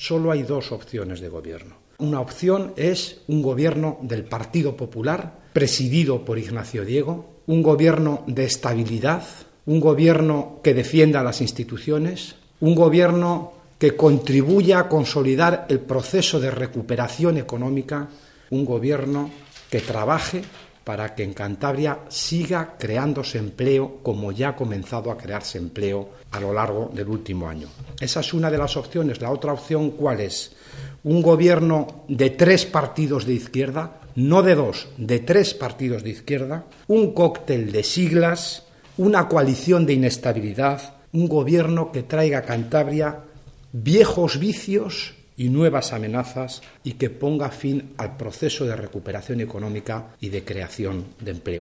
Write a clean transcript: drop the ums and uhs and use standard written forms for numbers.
solo hay dos opciones de gobierno. Una opción es un gobierno del Partido Popular, presidido por Ignacio Diego, un gobierno de estabilidad, un gobierno que defienda las instituciones, un gobierno que contribuya a consolidar el proceso de recuperación económica, un gobierno que trabaje para que en Cantabria siga creándose empleo como ya ha comenzado a crearse empleo a lo largo del último año. Esa es una de las opciones. La otra opción, ¿cuál es? Un gobierno de 3 partidos de izquierda, no de 2, de 3 partidos de izquierda, un cóctel de siglas, una coalición de inestabilidad, un gobierno que traiga a Cantabria viejos vicios y nuevas amenazas y que ponga fin al proceso de recuperación económica y de creación de empleo.